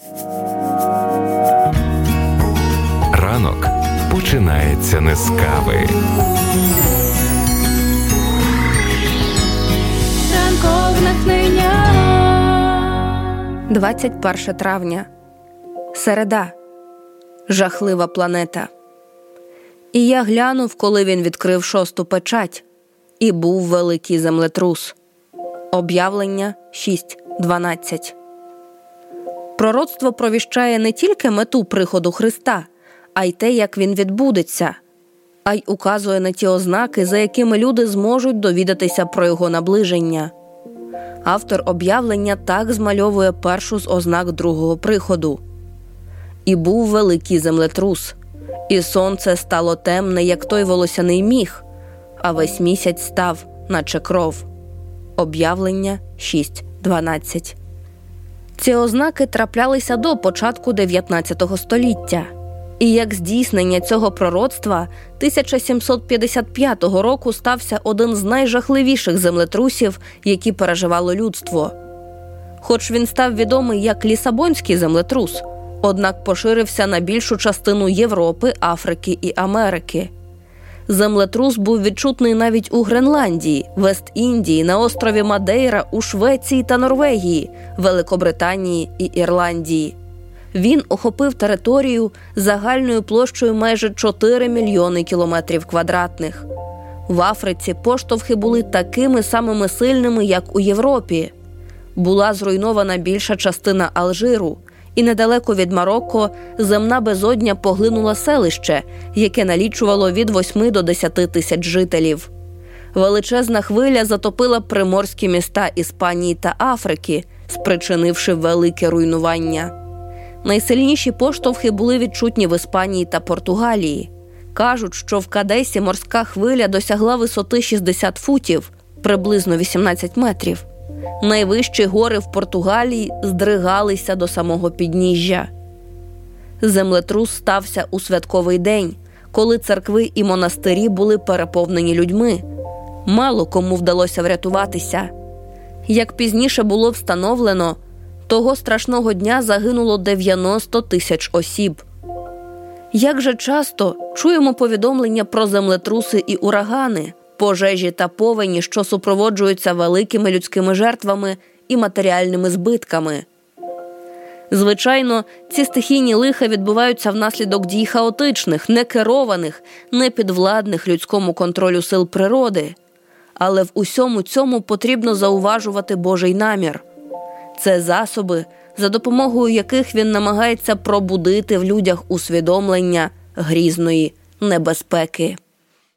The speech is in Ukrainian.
Ранок починається не з кави. Ранкове натхнення. 21 травня. Середа. Жахлива планета. І я глянув, коли він відкрив 6-ту печать. І був великий землетрус. Об'явлення 6:12. Пророцтво провіщає не тільки мету приходу Христа, а й те, як він відбудеться, а й указує на ті ознаки, за якими люди зможуть довідатися про його наближення. Автор об'явлення так змальовує першу з ознак другого приходу. «І був великий землетрус, і сонце стало темне, як той волосяний міх, а весь місяць став, наче кров». Об'явлення 6:12. Ці ознаки траплялися до початку 19 століття. І як здійснення цього пророцтва 1755 року стався один з найжахливіших землетрусів, які переживало людство. Хоч він став відомий як Лісабонський землетрус, однак поширився на більшу частину Європи, Африки і Америки. Землетрус був відчутний навіть у Гренландії, Вест-Індії, на острові Мадейра, у Швеції та Норвегії, Великобританії і Ірландії. Він охопив територію загальною площею майже 4 мільйони кілометрів квадратних. В Африці поштовхи були такими самими сильними, як у Європі. Була зруйнована більша частина Алжиру, і недалеко від Марокко земна безодня поглинула селище, яке налічувало від 8 до 10 тисяч жителів. Величезна хвиля затопила приморські міста Іспанії та Африки, спричинивши велике руйнування. Найсильніші поштовхи були відчутні в Іспанії та Португалії. Кажуть, що в Кадесі морська хвиля досягла висоти 60 футів, приблизно 18 метрів. Найвищі гори в Португалії здригалися до самого підніжжя. Землетрус стався у святковий день, коли церкви і монастирі були переповнені людьми. Мало кому вдалося врятуватися. Як пізніше було встановлено, того страшного дня загинуло 90 тисяч осіб. Як же часто чуємо повідомлення про землетруси і урагани, пожежі та повені, що супроводжуються великими людськими жертвами і матеріальними збитками. Звичайно, ці стихійні лиха відбуваються внаслідок дій хаотичних, некерованих, непідвладних людському контролю сил природи. Але в усьому цьому потрібно зауважувати Божий намір. Це засоби, за допомогою яких він намагається пробудити в людях усвідомлення грізної небезпеки.